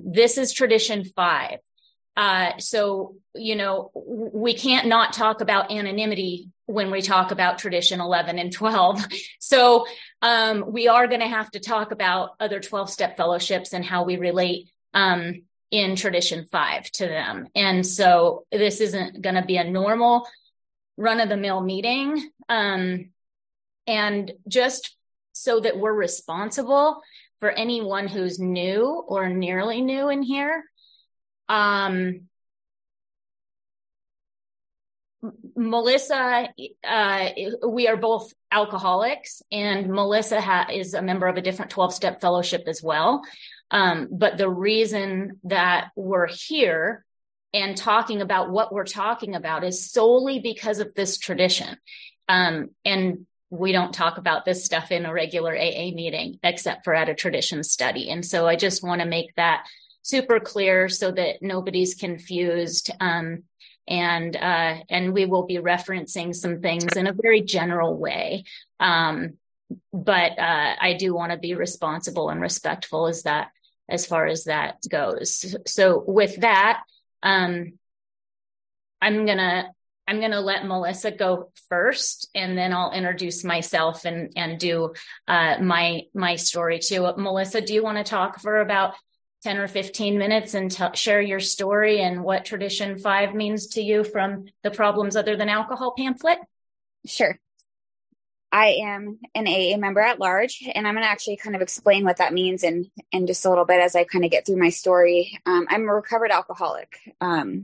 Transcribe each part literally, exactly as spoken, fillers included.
this is tradition five. Uh, so, you know, we can't not talk about anonymity when we talk about tradition eleven and twelve. So um, we are going to have to talk about other twelve-step fellowships and how we relate um, in tradition five to them. And so this isn't going to be a normal run-of-the-mill meeting. Um, and just so that we're responsible for anyone who's new or nearly new in here, Um, Melissa, uh, we are both alcoholics, and Melissa ha- is a member of a different twelve-step fellowship as well. Um, but the reason that we're here and talking about what we're talking about is solely because of this tradition. Um, and we don't talk about this stuff in a regular A A meeting, except for at a tradition study. And so I just want to make that super clear so that nobody's confused. Um, and, uh, and we will be referencing some things in a very general way. Um, but, uh, I do want to be responsible and respectful as that, as far as that goes. So with that, um, I'm going to, I'm going to let Melissa go first, and then I'll introduce myself and, and do, uh, my, my story too. Melissa, do you want to talk for about ten or fifteen minutes and t- share your story and what tradition five means to you from the Problems Other Than Alcohol pamphlet? Sure. I am an A A member at large, and I'm going to actually kind of explain what that means in, in just a little bit as I kind of get through my story. Um, I'm a recovered alcoholic. Um,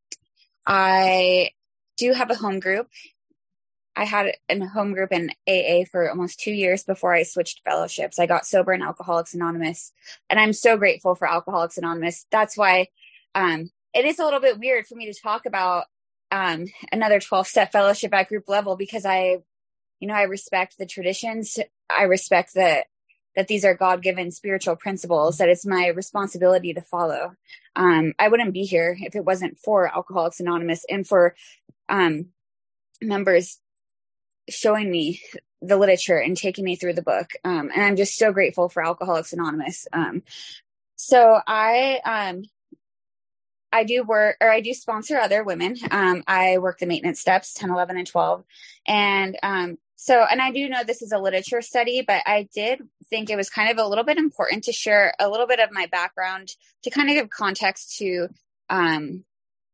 I do have a home group. I had a home group in A A for almost two years before I switched fellowships. I got sober in Alcoholics Anonymous, and I'm so grateful for Alcoholics Anonymous. That's why um, it is a little bit weird for me to talk about um, another twelve-step fellowship at group level, because I, you know, I respect the traditions. I respect that that these are God-given spiritual principles, that it's my responsibility to follow. Um, I wouldn't be here if it wasn't for Alcoholics Anonymous and for um, members showing me the literature and taking me through the book. Um, and I'm just so grateful for Alcoholics Anonymous. Um, so I, um, I do work, or I do sponsor other women. Um, I work the maintenance steps, ten, eleven, and twelve. And, um, so, and I do know this is a literature study, but I did think it was kind of a little bit important to share a little bit of my background to kind of give context to, um,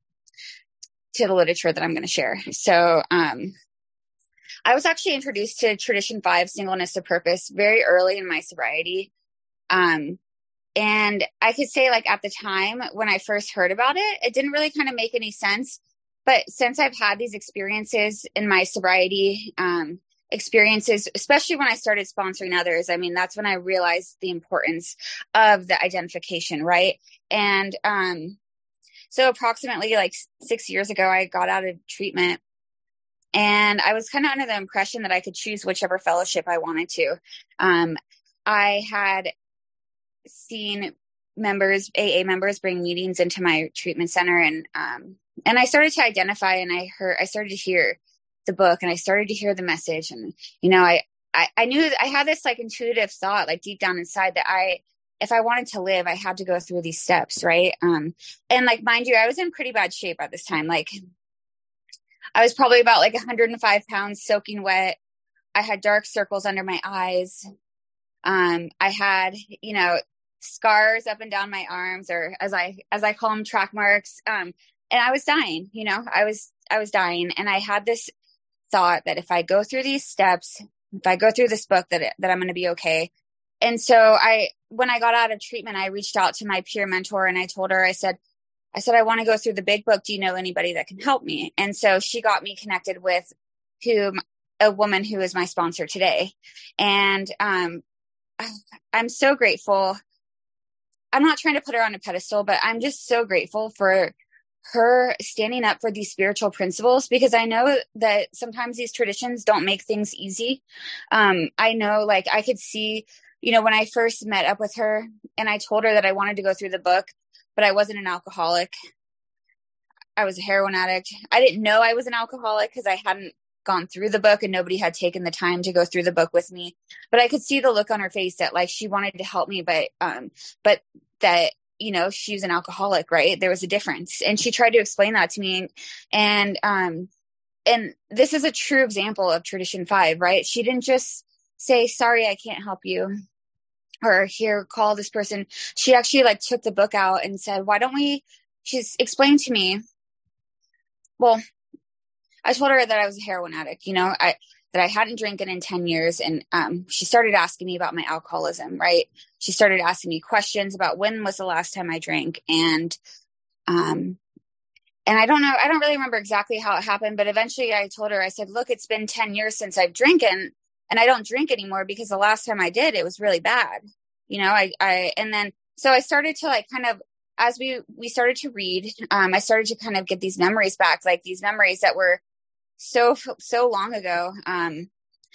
to the literature that I'm going to share. So, um, I was actually introduced to Tradition five, Singleness of Purpose, very early in my sobriety. Um, and I could say, like, at the time when I first heard about it, it didn't really kind of make any sense. But since I've had these experiences in my sobriety, um, experiences, especially when I started sponsoring others, I mean, that's when I realized the importance of the identification, right? And um, so approximately like six years ago, I got out of treatment. And I was kind of under the impression that I could choose whichever fellowship I wanted to. Um, I had seen members, A A members, bring meetings into my treatment center, and um, and I started to identify, and I heard, I started to hear the book, and I started to hear the message, and you know, I I, I knew I had this like intuitive thought, like deep down inside, that I, if I wanted to live, I had to go through these steps, right? Um, and like, mind you, I was in pretty bad shape at this time, like. I was probably about like one hundred five pounds, soaking wet. I had dark circles under my eyes. Um, I had, you know, scars up and down my arms, or as I, as I call them, track marks. Um, and I was dying, you know, I was, I was dying. And I had this thought that if I go through these steps, if I go through this book, that, it, that I'm going to be okay. And so I, when I got out of treatment, I reached out to my peer mentor, and I told her, I said, I said, I want to go through the big book. Do you know anybody that can help me? And so she got me connected with whom a woman who is my sponsor today. And um, I'm so grateful. I'm not trying to put her on a pedestal, but I'm just so grateful for her standing up for these spiritual principles, because I know that sometimes these traditions don't make things easy. Um, I know, like, I could see, you know, when I first met up with her and I told her that I wanted to go through the book, but I wasn't an alcoholic. I was a heroin addict. I didn't know I was an alcoholic because I hadn't gone through the book, and nobody had taken the time to go through the book with me. But I could see the look on her face that, like, she wanted to help me, but, um, but that you know, she was an alcoholic, right? There was a difference. And she tried to explain that to me. And, um, and this is a true example of tradition five, right? She didn't just say, sorry, I can't help you, or here, call this person. She actually like took the book out and said, why don't we, she's explained to me, well, I told her that I was a heroin addict, you know, I, that I hadn't drinking in ten years. And, um, she started asking me about my alcoholism, right? She started asking me questions about when was the last time I drank. And, um, and I don't know, I don't really remember exactly how it happened, but eventually I told her, I said, look, it's been ten years since I've drinking, and I don't drink anymore because the last time I did, it was really bad. You know, I, I, and then, so I started to like kind of, as we, we started to read, um, I started to kind of get these memories back, like these memories that were so, so long ago. Um,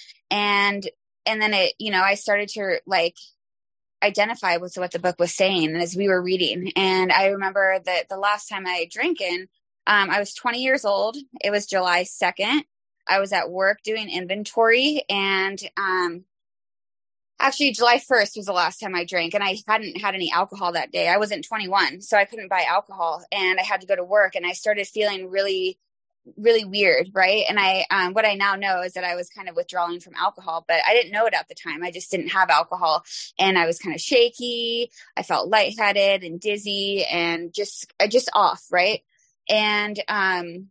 and, and then it, you know, I started to like identify with what the book was saying as we were reading. And I remember that the last time I drank in, um, I was twenty years old. It was July second. I was at work doing inventory, and, um, actually July first was the last time I drank, and I hadn't had any alcohol that day. I wasn't twenty-one, so I couldn't buy alcohol, and I had to go to work, and I started feeling really, really weird. Right. And I, um, what I now know is that I was kind of withdrawing from alcohol, but I didn't know it at the time. I just didn't have alcohol, and I was kind of shaky. I felt lightheaded and dizzy and just, just off. Right. And, um,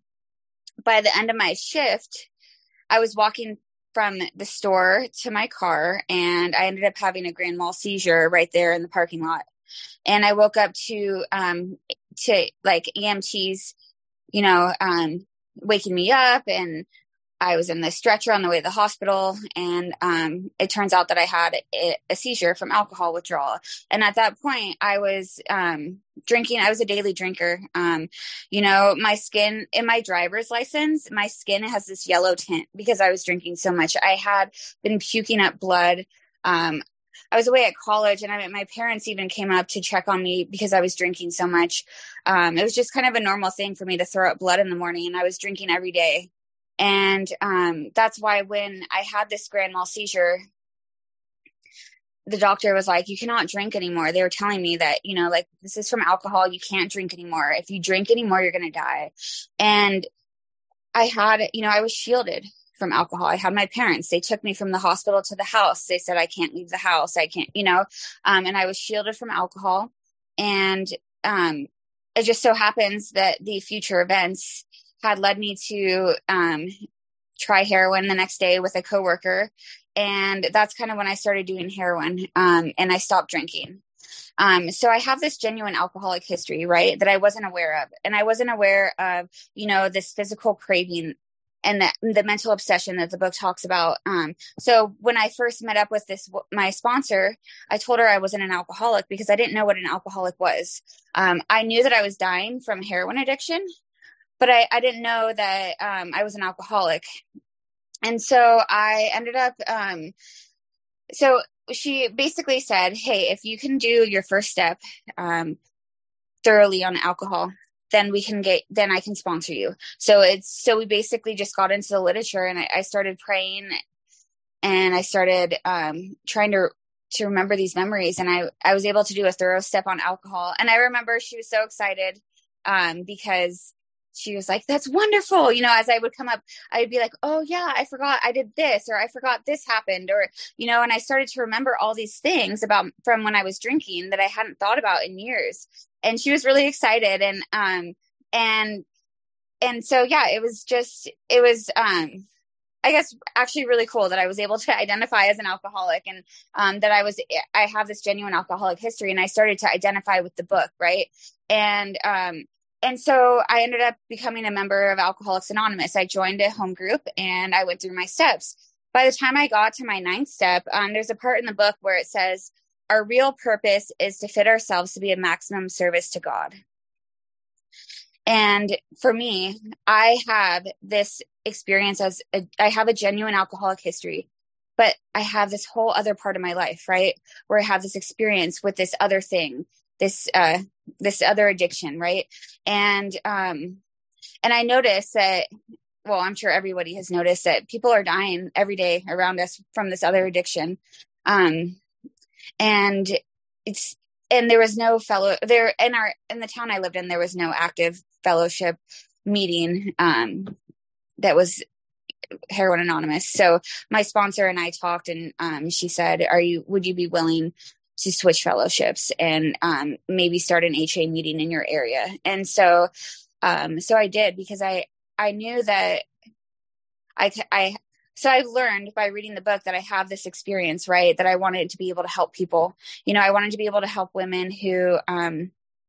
by the end of my shift, I was walking from the store to my car, and I ended up having a grand mal seizure right there in the parking lot. And I woke up to, um, to like E M Ts, you know, um, waking me up, and I was in the stretcher on the way to the hospital. And, um, it turns out that I had a, a seizure from alcohol withdrawal. And at that point I was, um, drinking. I was a daily drinker. Um, you know, my skin in my driver's license, my skin has this yellow tint because I was drinking so much. I had been puking up blood. Um, I was away at college, and I mean, my parents even came up to check on me because I was drinking so much. Um, it was just kind of a normal thing for me to throw up blood in the morning, and I was drinking every day. And, um, that's why when I had this grand mal seizure, the doctor was like, you cannot drink anymore. They were telling me that, you know, like, this is from alcohol. You can't drink anymore. If you drink anymore, you're going to die. And I had, you know, I was shielded from alcohol. I had my parents, they took me from the hospital to the house. They said, I can't leave the house. I can't, you know, um, and I was shielded from alcohol. And, um, it just so happens that the future events had led me to, um, try heroin the next day with a coworker. And that's kind of when I started doing heroin. Um, and I stopped drinking. Um, so I have this genuine alcoholic history, right, that I wasn't aware of. And I wasn't aware of, you know, this physical craving and the, the mental obsession that the book talks about. Um, so when I first met up with this, my sponsor, I told her I wasn't an alcoholic because I didn't know what an alcoholic was. Um, I knew that I was dying from heroin addiction, but I, I didn't know that, um, I was an alcoholic. And so I ended up, um, so she basically said, hey, if you can do your first step, um, thoroughly on alcohol, then we can get, then I can sponsor you. So it's, so we basically just got into the literature, and I, I started praying, and I started, um, trying to, to remember these memories. And I, I was able to do a thorough step on alcohol. And I remember she was so excited, um, because she was like, that's wonderful. You know, as I would come up, I'd be like, oh yeah, I forgot I did this, or I forgot this happened, or, you know, and I started to remember all these things about from when I was drinking that I hadn't thought about in years. And she was really excited. And, um, and, and so, yeah, it was just, it was, um, I guess actually really cool that I was able to identify as an alcoholic, and, um, that I was, I have this genuine alcoholic history, and I started to identify with the book. Right. And, um, And so I ended up becoming a member of Alcoholics Anonymous. I joined a home group, and I went through my steps. By the time I got to my ninth step, um, there's a part in the book where it says, our real purpose is to fit ourselves to be a maximum service to God. And for me, I have this experience as a, I have a genuine alcoholic history, but I have this whole other part of my life, right, where I have this experience with this other thing, this, uh, this other addiction. Right. And, um, and I noticed that, well, I'm sure everybody has noticed that people are dying every day around us from this other addiction. Um, and it's, and there was no fellow there in our, in the town I lived in, there was no active fellowship meeting, um, that was Heroin Anonymous. So my sponsor and I talked, and, um, she said, are you, would you be willing to switch fellowships and, um, maybe start an H A meeting in your area? And so, um, so I did, because I, I knew that I, I, so I learned by reading the book that I have this experience, right? That I wanted to be able to help people. You know, I wanted to be able to help women who, um,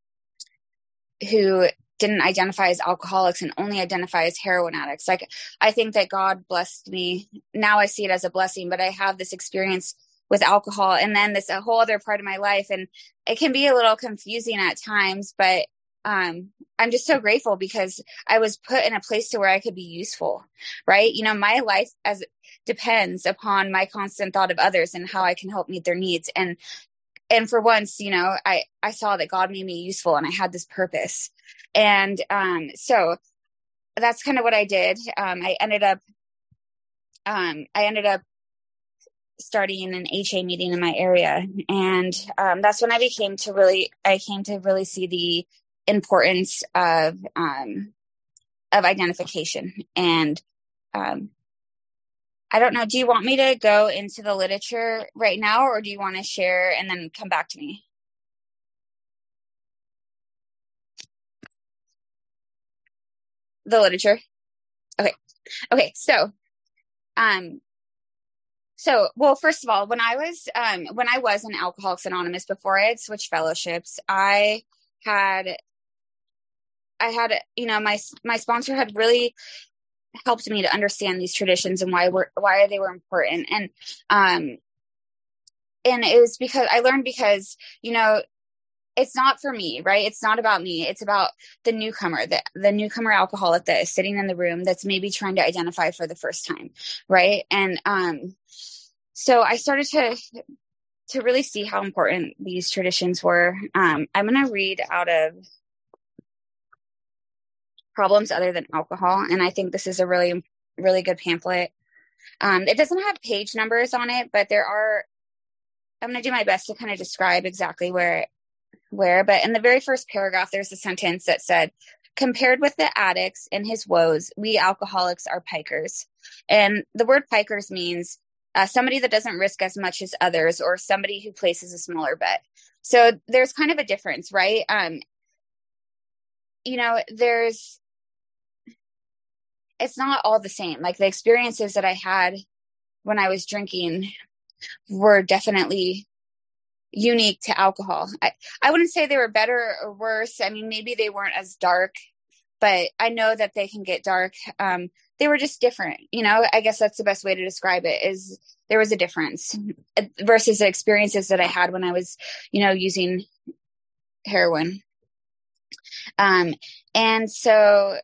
who didn't identify as alcoholics and only identify as heroin addicts. Like, I think that God blessed me. Now I see it as a blessing, but I have this experience with alcohol, and then this a whole other part of my life. And it can be a little confusing at times, but um, I'm just so grateful because I was put in a place to where I could be useful, right? You know, my life as depends upon my constant thought of others and how I can help meet their needs. And, and for once, you know, I, I saw that God made me useful and I had this purpose. And, um, so that's kind of what I did. Um, I ended up, um, I ended up starting an H A meeting in my area. And, um, that's when I became to really, I came to really see the importance of, um, of identification. And, um, I don't know, do you want me to go into the literature right now, or do you want to share and then come back to me? The literature. Okay. Okay. So, um, so, well, first of all, when I was, um, when I was in Alcoholics Anonymous, before I had switched fellowships, I had, I had, you know, my, my sponsor had really helped me to understand these traditions and why were, why they were important. And, um, and it was because I learned because, you know, it's not for me, right? It's not about me. It's about the newcomer, the, the newcomer alcoholic that is sitting in the room that's maybe trying to identify for the first time. Right. And, um, so I started to, to really see how important these traditions were. Um, I'm going to read out of Problems Other Than Alcohol. And I think this is a really, really good pamphlet. Um, it doesn't have page numbers on it, but there are, I'm going to do my best to kind of describe exactly where, where, but in the very first paragraph, there's a sentence that said, compared with the addicts and his woes, we alcoholics are pikers. And the word pikers means uh, somebody that doesn't risk as much as others, or somebody who places a smaller bet. So there's kind of a difference, right? Um, you know, there's, it's not all the same. Like the experiences that I had when I was drinking were definitely unique to alcohol. I, I wouldn't say they were better or worse. I mean, maybe they weren't as dark, but I know that they can get dark. Um, they were just different. You know, I guess that's the best way to describe it, is there was a difference versus the experiences that I had when I was, you know, using heroin. Um, and so,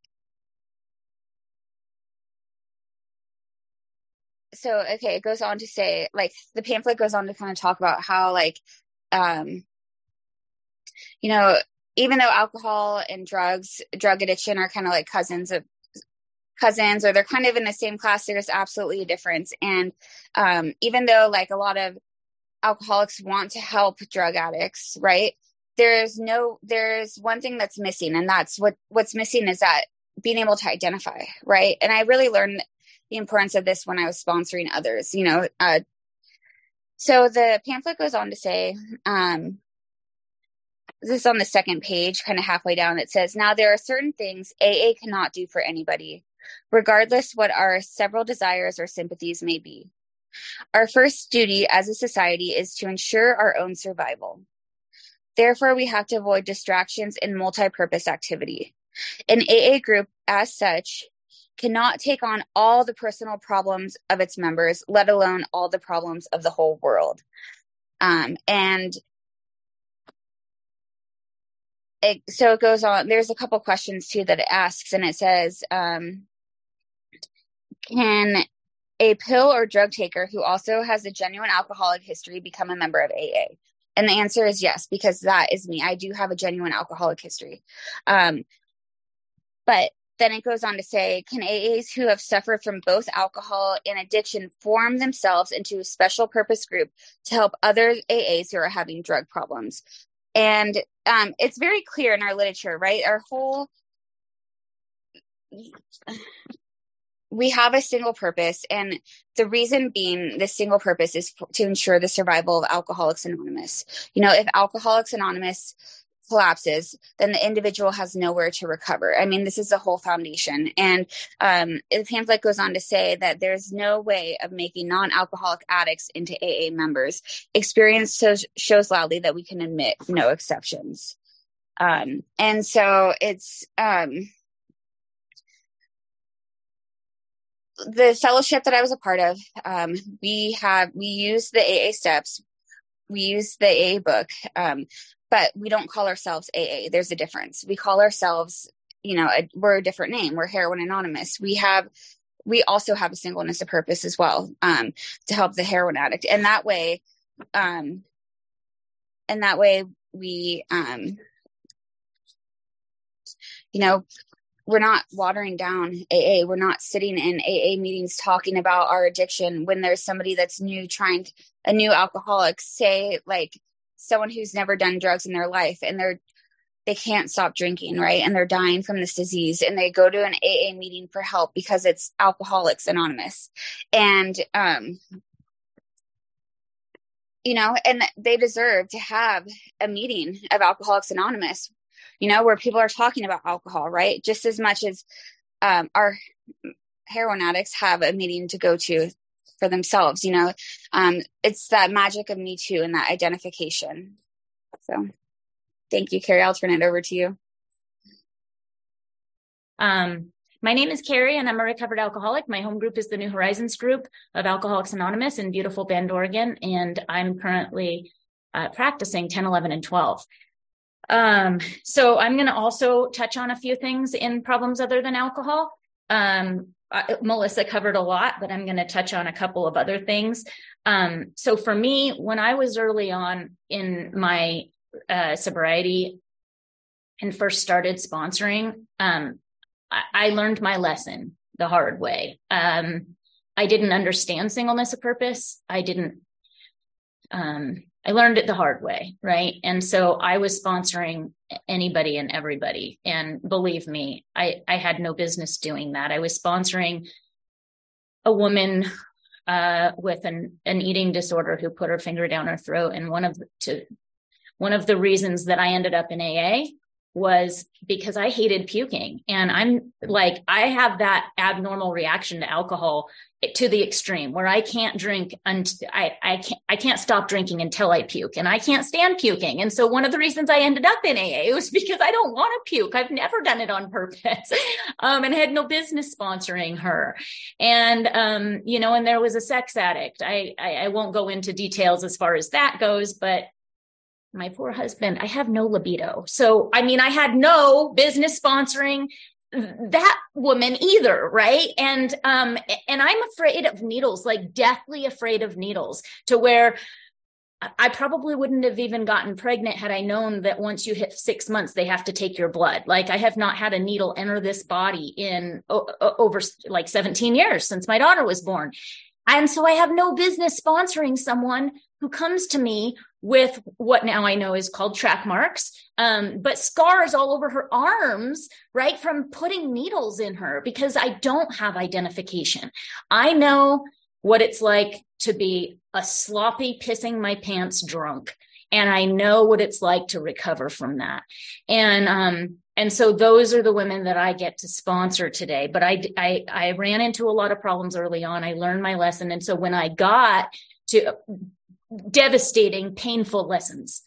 so, okay, it goes on to say, like, the pamphlet goes on to kind of talk about how, like, um, you know, even though alcohol and drugs, drug addiction are kind of like cousins of cousins, or they're kind of in the same class, there's absolutely a difference. And, um, even though like a lot of alcoholics want to help drug addicts, right? There's no, there's one thing that's missing. And that's what, what's missing is that being able to identify. Right. And I really learned the importance of this when I was sponsoring others, you know. Uh, so the pamphlet goes on to say, um, this is on the second page, kind of halfway down. It says, now there are certain things A A cannot do for anybody, regardless what our several desires or sympathies may be. Our first duty as a society is to ensure our own survival. Therefore, we have to avoid distractions in multi-purpose activity. An A A group, as such, cannot take on all the personal problems of its members, let alone all the problems of the whole world. Um, and it, so it goes on. There's a couple questions too that it asks, and it says, um, can a pill or drug taker who also has a genuine alcoholic history become a member of A A? And the answer is yes, because that is me. I do have a genuine alcoholic history. Um, but then it goes on to say, can A As who have suffered from both alcohol and addiction form themselves into a special purpose group to help other A As who are having drug problems? And um, it's very clear in our literature, right? Our whole, we have a single purpose. And the reason being this single purpose is f- to ensure the survival of Alcoholics Anonymous. You know, if Alcoholics Anonymous collapses, then the individual has nowhere to recover. I mean, this is the whole foundation. And um, the pamphlet goes on to say that there's no way of making non-alcoholic addicts into A A members. Experience shows, shows loudly that we can admit no exceptions. Um, and so it's um, the fellowship that I was a part of. Um, we have we use the A A steps, we use the A A book. Um, But we don't call ourselves A A. There's a difference. We call ourselves, you know, a, we're a different name. We're Heroin Anonymous. We have, we also have a singleness of purpose as well, um, to help the heroin addict. And that way, um, and that way we, um, you know, we're not watering down A A. We're not sitting in A A meetings talking about our addiction when there's somebody that's new, trying to, a new alcoholic, say like, someone who's never done drugs in their life and they're, they can't stop drinking, right? And they're dying from this disease and they go to an A A meeting for help because it's Alcoholics Anonymous. And, um, you know, and they deserve to have a meeting of Alcoholics Anonymous, you know, where people are talking about alcohol, right? Just as much as, um, our heroin addicts have a meeting to go to for themselves, you know. Um, it's that magic of Me Too and that identification. So thank you, Carrie. I'll turn it over to you. Um, my name is Carrie and I'm a recovered alcoholic. My home group is the New Horizons group of Alcoholics Anonymous in beautiful Bend, Oregon. And I'm currently uh, practicing ten, eleven, and twelve. Um, so I'm going to also touch on a few things in problems other than alcohol. Um, Uh, Melissa covered a lot, but I'm going to touch on a couple of other things. Um, so for me, when I was early on in my uh, sobriety and first started sponsoring, um, I, I learned my lesson the hard way. Um, I didn't understand singleness of purpose. I didn't, um, I learned it the hard way, right? And so I was sponsoring anybody and everybody. And believe me, I, I had no business doing that. I was sponsoring a woman uh, with an, an eating disorder who put her finger down her throat. And one of the, to, one of the reasons that I ended up in A A was because I hated puking. And I'm like, I have that abnormal reaction to alcohol to the extreme where I can't drink and I, I can't, I can't stop drinking until I puke, and I can't stand puking. And so one of the reasons I ended up in A A was because I don't want to puke. I've never done it on purpose. Um, and had no business sponsoring her. And, um, you know, and there was a sex addict. I, I, I won't go into details as far as that goes, but my poor husband, I have no libido. So, I mean, I had no business sponsoring that woman either. Right. And, um, and I'm afraid of needles, like deathly afraid of needles, to where I probably wouldn't have even gotten pregnant had I known that once you hit six months, they have to take your blood. Like I have not had a needle enter this body in o- over like seventeen years since my daughter was born. And so I have no business sponsoring someone who comes to me with what now I know is called track marks, um, but scars all over her arms, right, from putting needles in her, because I don't have identification. I know what it's like to be a sloppy, pissing my pants drunk. And I know what it's like to recover from that. And, um, and so those are the women that I get to sponsor today. But I, I, I ran into a lot of problems early on. I learned my lesson. And so when I got to devastating, painful lessons,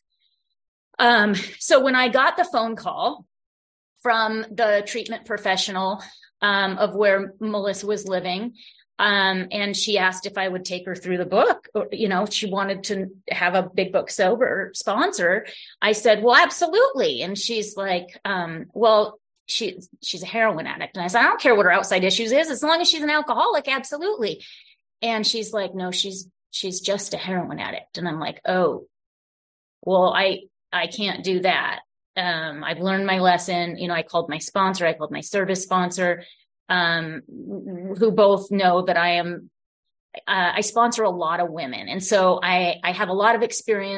um, so when I got the phone call from the treatment professional, um, of where Melissa was living, Um, and she asked if I would take her through the book. You know, she wanted to have a Big Book Sober sponsor. I said, well, absolutely. And she's like, um, well, she, she's a heroin addict. And I said, I don't care what her outside issues is, as long as she's an alcoholic. Absolutely. And she's like, no, she's, she's just a heroin addict. And I'm like, oh, well, I, I can't do that. Um, I've learned my lesson. You know, I called my sponsor, I called my service sponsor, um, who both know that I am, uh, I sponsor a lot of women. And so I, I have a lot of experience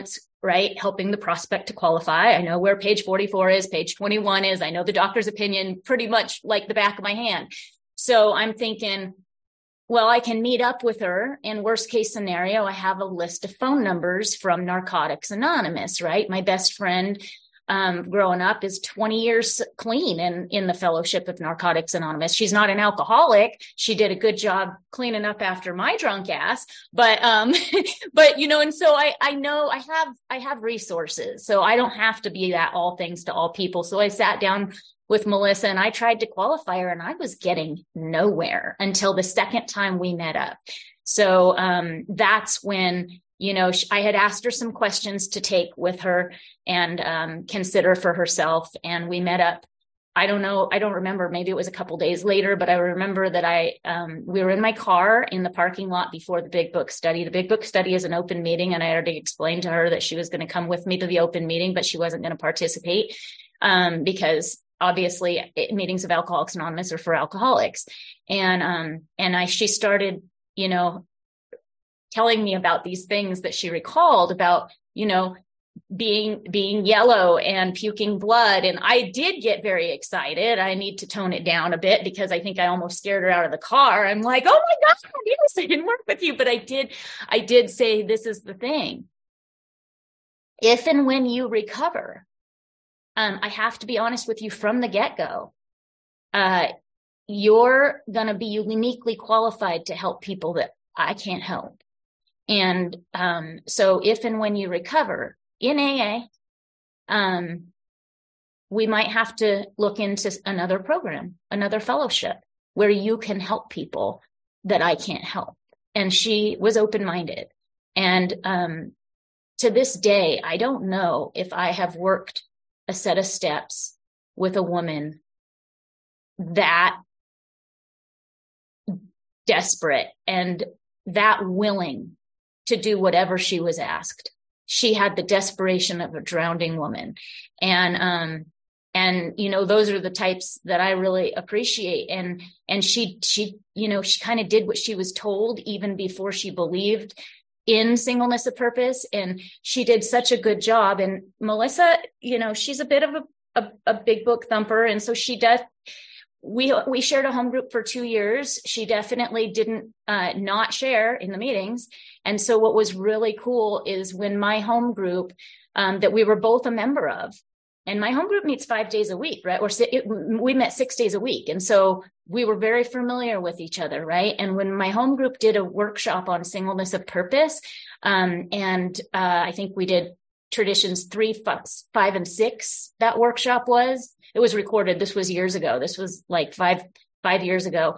right? Helping the prospect to qualify. I know where page forty-four is, page twenty-one is. I know the doctor's opinion pretty much like the back of my hand. So I'm thinking, well, I can meet up with her. In worst case scenario, I have a list of phone numbers from Narcotics Anonymous, right? My best friend um, growing up is twenty years clean in, in the Fellowship of Narcotics Anonymous. She's not an alcoholic. She did a good job cleaning up after my drunk ass, but, um, but, you know, and so I, I know I have, I have resources, so I don't have to be that all things to all people. So I sat down with Melissa and I tried to qualify her, and I was getting nowhere until the second time we met up. So um, that's when, you know, I had asked her some questions to take with her and um, consider for herself. And we met up. I don't know. I don't remember. Maybe it was a couple days later, but I remember that I, um, we were in my car in the parking lot before the Big Book Study. The Big Book Study is an open meeting, and I already explained to her that she was going to come with me to the open meeting, but she wasn't going to participate um, because obviously meetings of Alcoholics Anonymous are for alcoholics. And, um, and I, she started, you know, telling me about these things that she recalled about, you know, being, being yellow and puking blood. And I did get very excited. I need to tone it down a bit because I think I almost scared her out of the car. I'm like, oh my gosh, yes, I can work with you. But I did, I did say, this is the thing. If and when you recover, Um, I have to be honest with you from the get-go. Uh, you're going to be uniquely qualified to help people that I can't help. And um, so if and when you recover in A A, um, we might have to look into another program, another fellowship where you can help people that I can't help. And she was open-minded. And um, to this day, I don't know if I have worked a set of steps with a woman that desperate and that willing to do whatever she was asked. She had the desperation of a drowning woman. And, um, and, you know, those are the types that I really appreciate. And, and she, she, you know, she kind of did what she was told even before she believed in singleness of purpose. And she did such a good job. And Melissa, you know, she's a bit of a, a, a big book thumper. And so she does, we, we shared a home group for two years. She definitely didn't uh, not share in the meetings. And so what was really cool is when my home group um, that we were both a member of, and my home group meets five days a week, right? Or it, we met six days a week. And so we were very familiar with each other, right? And when my home group did a workshop on singleness of purpose, um, and uh, I think we did traditions three, five, and six, that workshop was, it was recorded. This was years ago. This was like five, five years ago.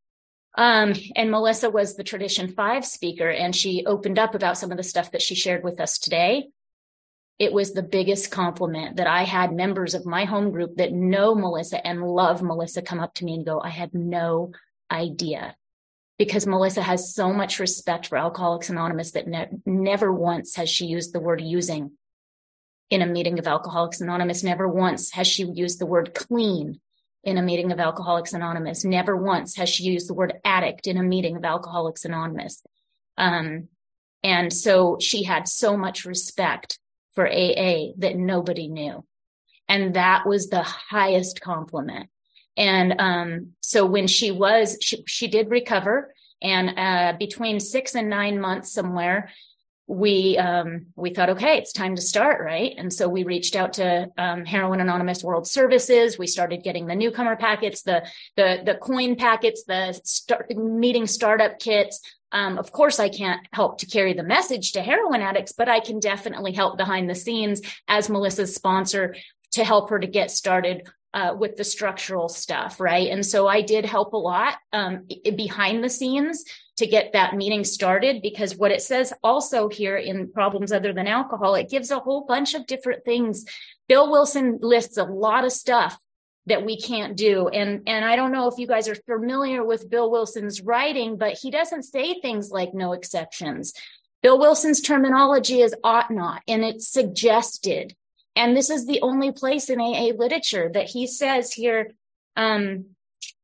Um, and Melissa was the tradition five speaker, and she opened up about some of the stuff that she shared with us today. It was the biggest compliment that I had members of my home group that know Melissa and love Melissa come up to me and go, I had no idea. Because Melissa has so much respect for Alcoholics Anonymous that ne- never once has she used the word using in a meeting of Alcoholics Anonymous. Never once has she used the word clean in a meeting of Alcoholics Anonymous. Never once has she used the word addict in a meeting of Alcoholics Anonymous. Um, and so she had so much respect for A A that nobody knew. And that was the highest compliment. And um, so when she was, she, she did recover. And uh, between six and nine months somewhere, we um, we thought, okay, it's time to start, right? And so we reached out to um, Heroin Anonymous World Services. We started getting the newcomer packets, the the the coin packets, the start, meeting startup kits. Um, of course, I can't help to carry the message to heroin addicts, but I can definitely help behind the scenes as Melissa's sponsor to help her to get started uh, with the structural stuff, right? And so I did help a lot um, behind the scenes to get that meeting started, because what it says also here in Problems Other Than Alcohol, it gives a whole bunch of different things. Bill Wilson lists a lot of stuff that we can't do. And, and I don't know if you guys are familiar with Bill Wilson's writing, but he doesn't say things like no exceptions. Bill Wilson's terminology is ought not, and it's suggested. And this is the only place in A A literature that he says here, um,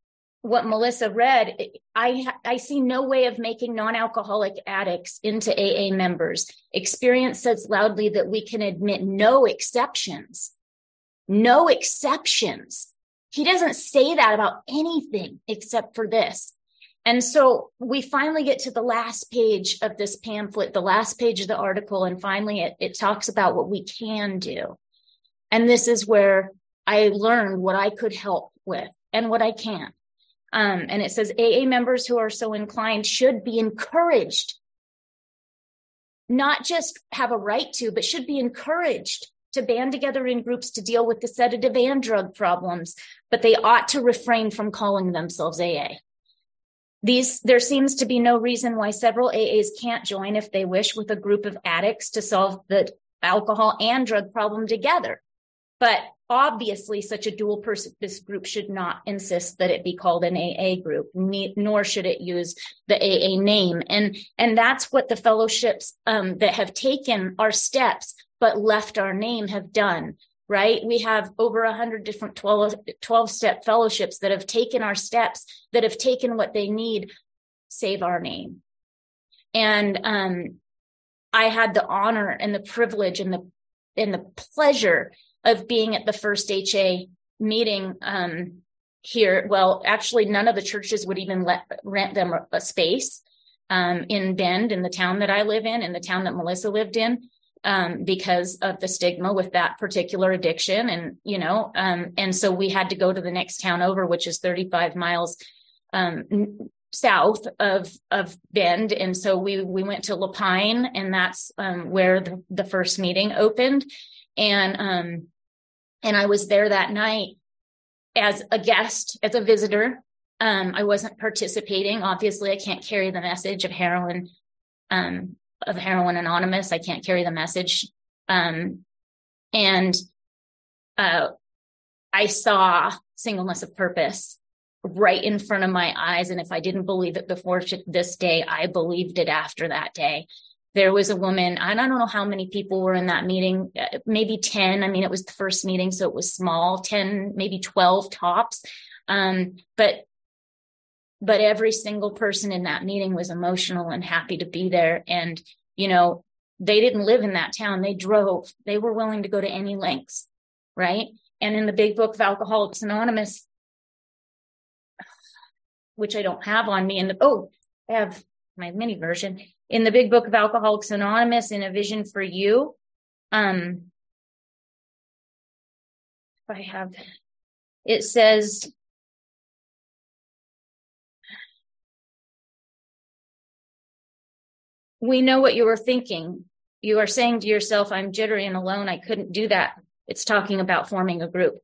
what Melissa read, I, I see no way of making non-alcoholic addicts into A A members. Experience says loudly that we can admit no exceptions. No exceptions. He doesn't say that about anything except for this. And so we finally get to the last page of this pamphlet, the last page of the article, and finally it, it talks about what we can do. And this is where I learned what I could help with and what I can't. Um, and it says A A members who are so inclined should be encouraged, not just have a right to, but should be encouraged to band together in groups to deal with the sedative and drug problems, but they ought to refrain from calling themselves A A. These, there seems to be no reason why several A As can't join if they wish with a group of addicts to solve the alcohol and drug problem together. But obviously, such a dual purpose group should not insist that it be called an A A group, nor should it use the A A name. And, and that's what the fellowships um, that have taken our steps but left our name have done, right? We have over one hundred different twelve, twelve-step fellowships that have taken our steps, that have taken what they need, save our name. And um, I had the honor and the privilege and the and the pleasure of being at the first H A meeting um, here. Well, actually, none of the churches would even let rent them a space um, in Bend, in the town that I live in, in the town that Melissa lived in, um, because of the stigma with that particular addiction. And, you know, um, and so we had to go to the next town over, which is thirty-five miles um, south of, of Bend. And so we, we went to Lapine, and that's um, where the, the first meeting opened. And, um, and I was there that night as a guest, as a visitor. Um, I wasn't participating. Obviously, I can't carry the message of heroin, um, of Heroin Anonymous. I can't carry the message. Um, and, uh, I saw singleness of purpose right in front of my eyes. And if I didn't believe it before this day, I believed it after that day. There was a woman, and I don't know how many people were in that meeting, maybe ten. I mean, it was the first meeting, so it was small, ten, maybe twelve tops. Um, but, but every single person in that meeting was emotional and happy to be there. And, you know, they didn't live in that town. They drove. They were willing to go to any lengths, right? And in the big book of Alcoholics Anonymous, which I don't have on me, and oh, I have my mini version. In the big book of Alcoholics Anonymous, in A Vision for You, um, if I have, it says, we know what you were thinking. You are saying to yourself, I'm jittery and alone. I couldn't do that. It's talking about forming a group.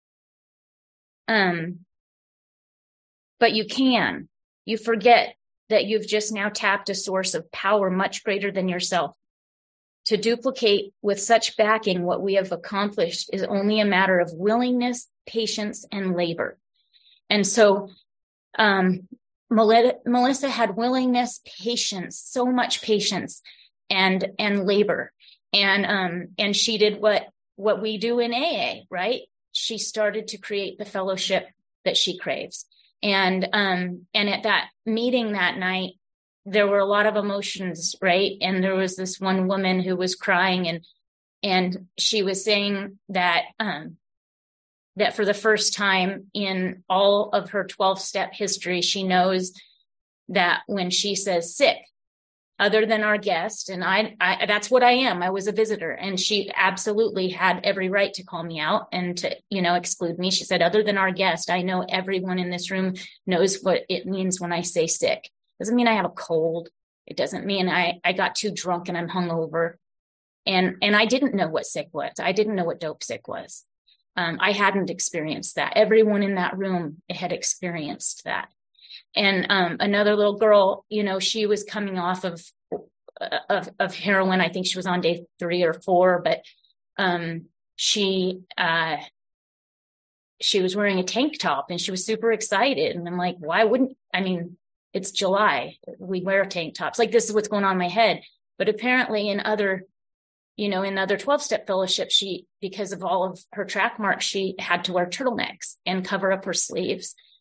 Um, but you can. You forget that you've just now tapped a source of power much greater than yourself. To duplicate with such backing what we have accomplished is only a matter of willingness, patience, and labor. And so um, Melissa had willingness, patience, so much patience and and labor. And um, and she did what what we do in A A, right? She started to create the fellowship that she craves. And, um, and at that meeting that night, there were a lot of emotions, right? And there was this one woman who was crying, and, and she was saying that, um, that for the first time in all of her twelve step history, she knows that when she says sick, other than our guest, and I, I, that's what I am. I was a visitor, and she absolutely had every right to call me out and to, you know, exclude me. She said, other than our guest, I know everyone in this room knows what it means when I say sick. Doesn't mean I have a cold. It doesn't mean I, I got too drunk and I'm hungover. And, and I didn't know what sick was. I didn't know what dope sick was. Um, I hadn't experienced that. Everyone in that room had experienced that. And um, another little girl, you know, she was coming off of, of of heroin. I think she was on day three or four, but um, she uh, she was wearing a tank top, and she was super excited. And I'm like, why wouldn't, I mean, it's July. We wear tank tops. Like, this is what's going on in my head. But apparently in other, you know, in other twelve-step fellowships, she, because of all of her track marks, she had to wear turtlenecks and cover up her sleeves.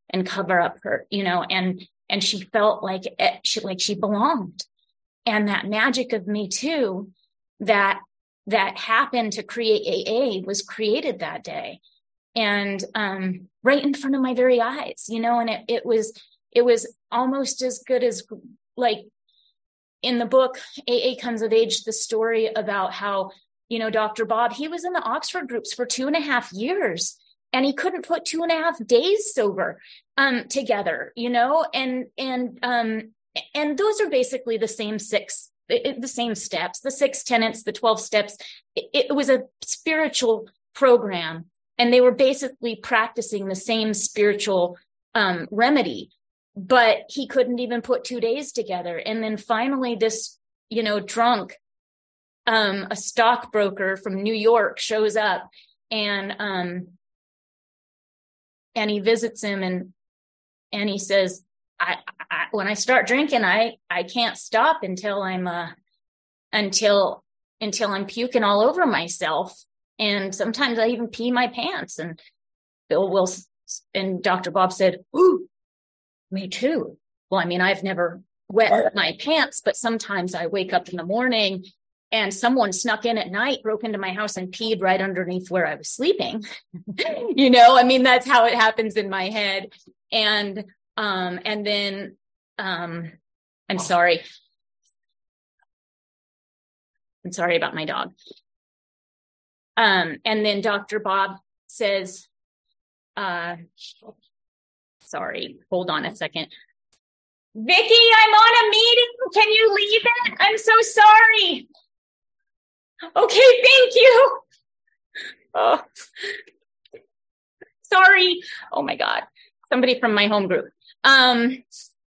and cover up her, you know, and, and she felt like it, she, like she belonged. And that magic of Me Too that, that happened to create A A was created that day. And, um, right in front of my very eyes, you know, and it, it was, it was almost as good as, like, in the book, A A Comes of Age, the story about how, you know, Doctor Bob, he was in the Oxford groups for two and a half years and he couldn't put two and a half days sober, um, together, you know, and, and, um, and those are basically the same six, it, the same steps, the six tenets, the twelve steps. It, it was a spiritual program, and they were basically practicing the same spiritual, um, remedy, but he couldn't even put two days together. And then finally this, you know, drunk, um, a stockbroker from New York shows up, and, um, and he visits him, and, and he says, I, I, when I start drinking, I, I can't stop until I'm, uh, until, until I'm puking all over myself. And sometimes I even pee my pants. And Bill Wilson and Doctor Bob said, ooh, me too. Well, I mean, I've never wet my pants, but sometimes I wake up in the morning and someone snuck in at night, broke into my house and peed right underneath where I was sleeping. You know, I mean, that's how it happens in my head. And, um, and then, um, I'm sorry. I'm sorry about my dog. Um, and then Doctor Bob says, uh, sorry, hold on a second. Vicki, I'm on a meeting. Can you leave it? I'm so sorry. Okay, thank you. Oh, sorry. Oh my God. Somebody from my home group. Um,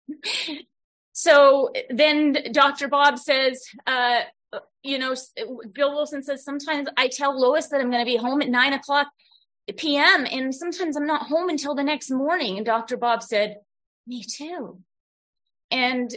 so then Doctor Bob says, uh, you know, Bill Wilson says, sometimes I tell Lois that I'm going to be home at nine o'clock p m and sometimes I'm not home until the next morning. And Doctor Bob said, me too. And,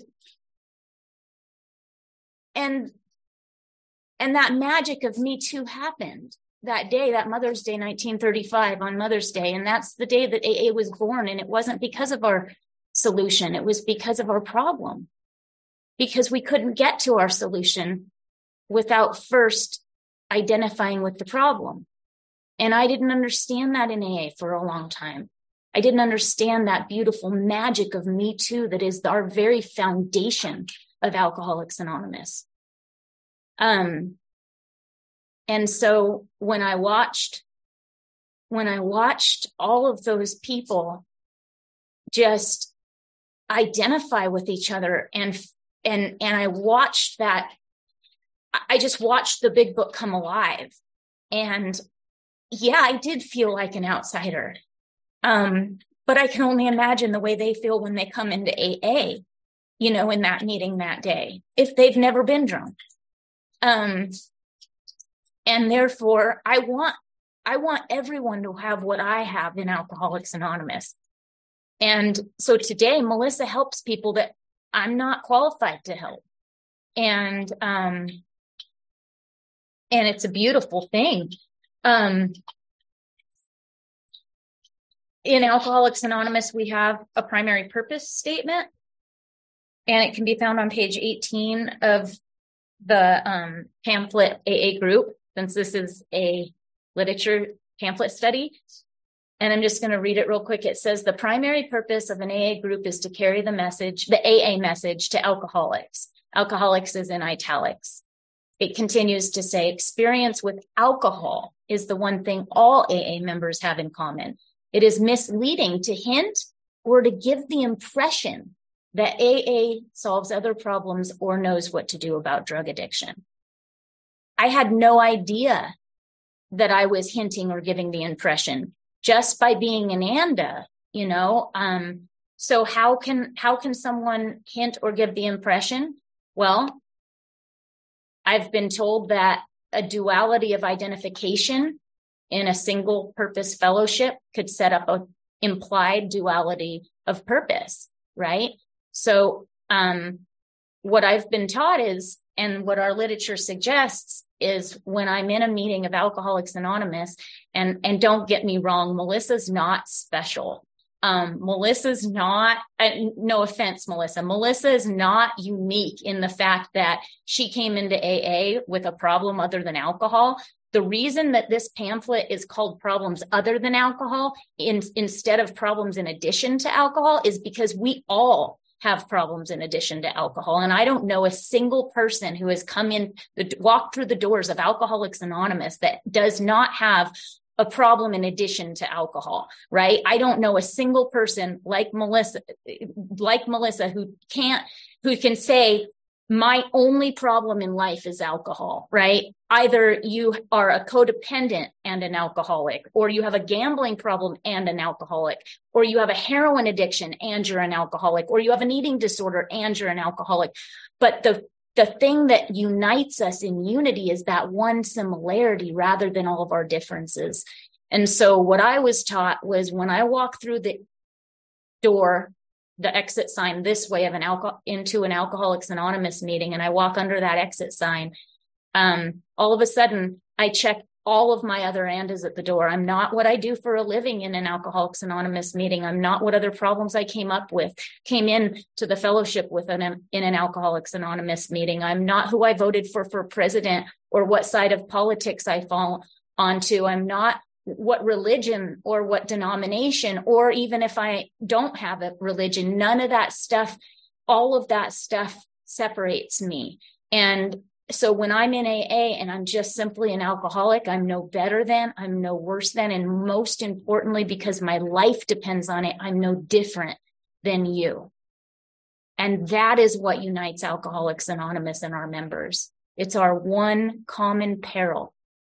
and, and that magic of Me Too happened that day, that Mother's Day, nineteen thirty-five, on Mother's Day. And that's the day that A A was born. And it wasn't because of our solution. It was because of our problem, because we couldn't get to our solution without first identifying with the problem. And I didn't understand that in A A for a long time. I didn't understand that beautiful magic of Me Too that is our very foundation of Alcoholics Anonymous. Um, and so when I watched, when I watched all of those people just identify with each other, and, and, and I watched that, I just watched the big book come alive. And yeah, I did feel like an outsider. Um, but I can only imagine the way they feel when they come into A A, you know, in that meeting that day, if they've never been drunk. Um, and therefore I want, I want everyone to have what I have in Alcoholics Anonymous. And so today, Melissa helps people that I'm not qualified to help. And, um, and it's a beautiful thing. Um, in Alcoholics Anonymous, we have a primary purpose statement, and it can be found on page eighteen of the um, pamphlet A A group, since this is a literature pamphlet study. And I'm just going to read it real quick. It says, the primary purpose of an A A group is to carry the message, the A A message, to alcoholics. Alcoholics is in italics. It continues to say, experience with alcohol is the one thing all A A members have in common. It is misleading to hint or to give the impression that A A solves other problems or knows what to do about drug addiction. I had no idea that I was hinting or giving the impression just by being an A N D A, you know. Um, so how can how can someone hint or give the impression? Well, I've been told that a duality of identification in a single purpose fellowship could set up an implied duality of purpose, right? So um, what I've been taught is, and what our literature suggests is, when I'm in a meeting of Alcoholics Anonymous, and, and don't get me wrong, Melissa's not special. Um, Melissa's not, uh, no offense, Melissa, Melissa is not unique in the fact that she came into A A with a problem other than alcohol. The reason that this pamphlet is called Problems Other Than Alcohol in, instead of Problems in Addition to Alcohol is because we all have problems in addition to alcohol. And I don't know a single person who has come in, the, walked through the doors of Alcoholics Anonymous that does not have a problem in addition to alcohol, right? I don't know a single person like Melissa, like Melissa, who can't, who can say, my only problem in life is alcohol, right? Either you are a codependent and an alcoholic, or you have a gambling problem and an alcoholic, or you have a heroin addiction and you're an alcoholic, or you have an eating disorder and you're an alcoholic. But the The thing that unites us in unity is that one similarity rather than all of our differences. And so what I was taught was when I walk through the door, the exit sign this way of an alcohol into an Alcoholics Anonymous meeting, and I walk under that exit sign, um, all of a sudden I check all of my other andas at the door. I'm not what I do for a living in an Alcoholics Anonymous meeting. I'm not what other problems I came up with, came in to the fellowship with an, in an Alcoholics Anonymous meeting. I'm not who I voted for for president or what side of politics I fall onto. I'm not what religion or what denomination, or even if I don't have a religion, none of that stuff, all of that stuff separates me. And so when I'm in A A and I'm just simply an alcoholic, I'm no better than, I'm no worse than, and most importantly, because my life depends on it, I'm no different than you. And that is what unites Alcoholics Anonymous and our members. It's our one common peril.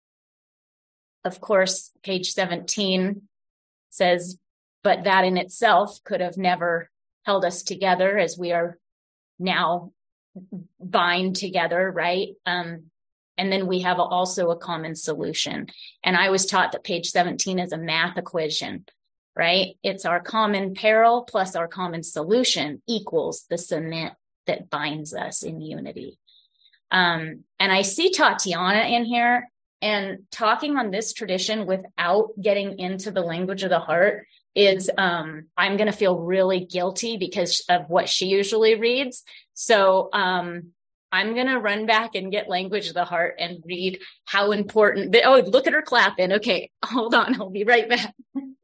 Of course, page seventeen says, but that in itself could have never held us together as we are now bind together, right? Um, and then we have also a common solution. And I was taught that page seventeen is a math equation, right? It's our common peril plus our common solution equals the cement that binds us in unity. Um, and I see Tatiana in here, and talking on this tradition without getting into the language of the heart is, um, I'm going to feel really guilty because of what she usually reads. So um, I'm going to run back and get language of the heart and read how important, the, oh, look at her clapping. Okay, hold on. I'll be right back.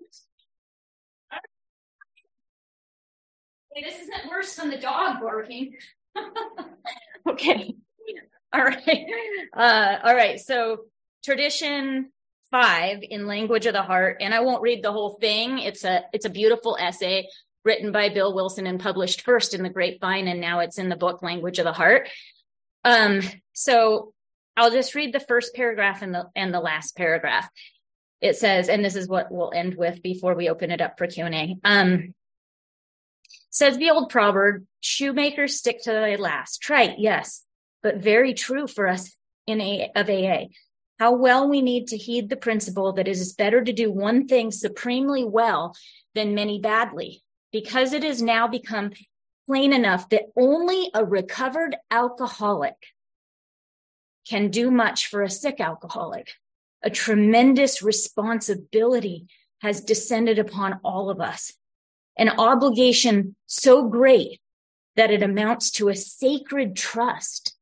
Hey, this isn't worse than the dog barking. Okay. All right. Uh, all right. So tradition five in Language of the Heart, and I won't read the whole thing. It's a, it's a beautiful essay written by Bill Wilson and published first in the Grapevine, and now it's in the book Language of the Heart. Um, so I'll just read the first paragraph and the, and the last paragraph. It says, and this is what we'll end with before we open it up for Q and A. Um, says the old proverb, shoemakers stick to the last. Trite, yes, but very true for us in a, of A A. How well we need to heed the principle that it is better to do one thing supremely well than many badly, because it has now become plain enough that only a recovered alcoholic can do much for a sick alcoholic. A tremendous responsibility has descended upon all of us, an obligation so great that it amounts to a sacred trust.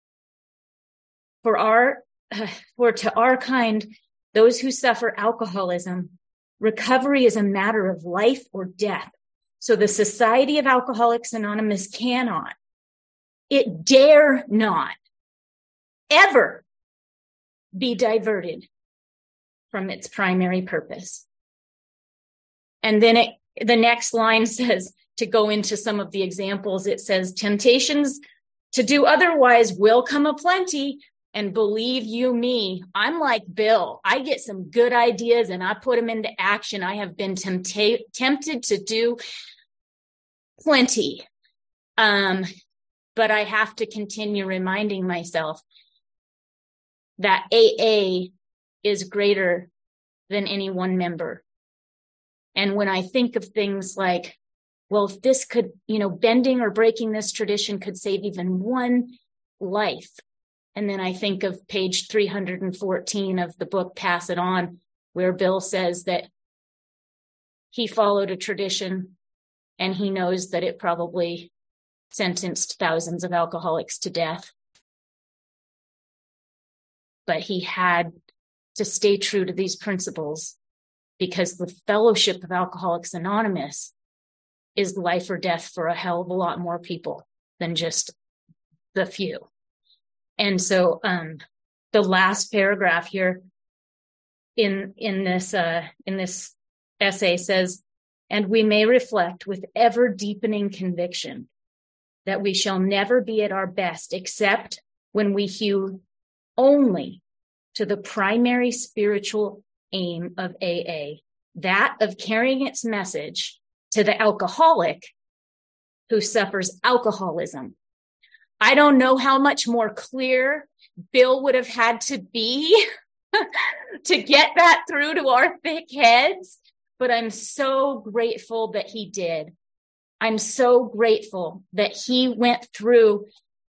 For our For to our kind, those who suffer alcoholism, recovery is a matter of life or death. So the Society of Alcoholics Anonymous cannot, it dare not, ever be diverted from its primary purpose. And then it, the next line says, to go into some of the examples, it says, temptations to do otherwise will come aplenty. And believe you me, I'm like Bill. I get some good ideas and I put them into action. I have been tempta- tempted to do plenty. Um, but I have to continue reminding myself that A A is greater than any one member. And when I think of things like, well, if this could, you know, bending or breaking this tradition could save even one life. And then I think of page three hundred fourteen of the book, Pass It On, where Bill says that he followed a tradition, and he knows that it probably sentenced thousands of alcoholics to death. But he had to stay true to these principles, because the fellowship of Alcoholics Anonymous is life or death for a hell of a lot more people than just the few. And so um, the last paragraph here in in this uh, in this essay says, "And we may reflect with ever deepening conviction that we shall never be at our best except when we hew only to the primary spiritual aim of A A, that of carrying its message to the alcoholic who suffers alcoholism." I don't know how much more clear Bill would have had to be to get that through to our thick heads, but I'm so grateful that he did. I'm so grateful that he went through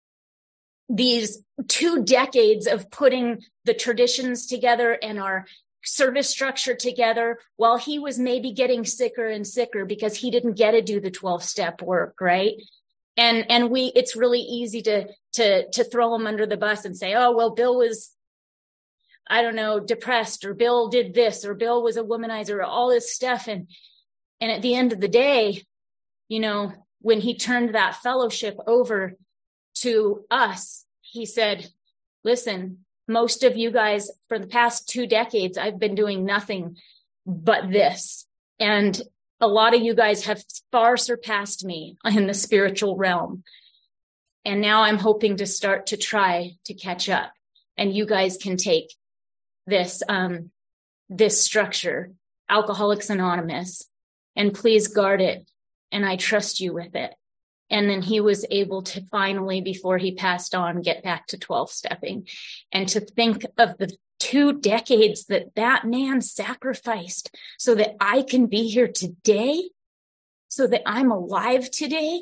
these two decades of putting the traditions together and our service structure together while he was maybe getting sicker and sicker because he didn't get to do the twelve step work, right? And, and we, it's really easy to, to, to throw him under the bus and say, oh, well, Bill was, I don't know, depressed, or Bill did this, or Bill was a womanizer, or all this stuff. And, and at the end of the day, you know, when he turned that fellowship over to us, he said, listen, most of you guys for the past two decades, I've been doing nothing but this. And a lot of you guys have far surpassed me in the spiritual realm. And now I'm hoping to start to try to catch up. And you guys can take this, um, this structure, Alcoholics Anonymous, and please guard it. And I trust you with it. And then he was able to finally, before he passed on, get back to twelve stepping. And to think of the two decades that that man sacrificed so that I can be here today, so that I'm alive today,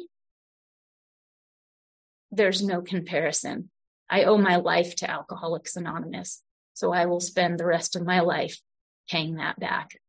there's no comparison. I owe my life to Alcoholics Anonymous, so I will spend the rest of my life paying that back.